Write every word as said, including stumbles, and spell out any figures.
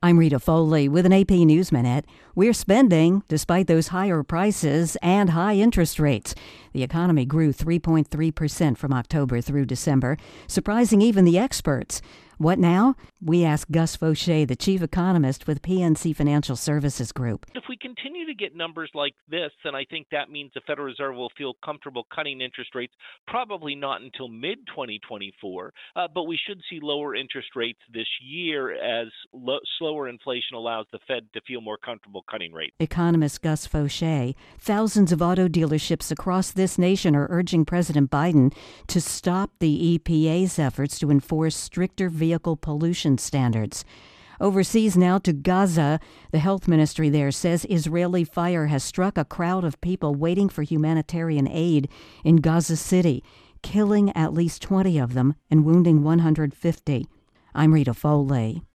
I'm Rita Foley with an A P News Minute. We're spending despite those higher prices and high interest rates. The economy grew three point three percent from October through December, surprising even the experts. What now? We asked Gus Faucher, the chief economist with P N C Financial Services Group. If we continue to get numbers like this, then I think that means the Federal Reserve will feel comfortable cutting interest rates, probably not until mid twenty twenty-four, uh, but we should see lower interest rates this year as lo- slower inflation allows the Fed to feel more comfortable cutting rates. Economist Gus Faucher. Thousands of auto dealerships across this nation are urging President Biden to stop the E P A's efforts to enforce stricter vehicle pollution standards. Overseas now to Gaza, the health ministry there says Israeli fire has struck a crowd of people waiting for humanitarian aid in Gaza City, killing at least twenty of them and wounding one hundred fifty. I'm Rita Foley.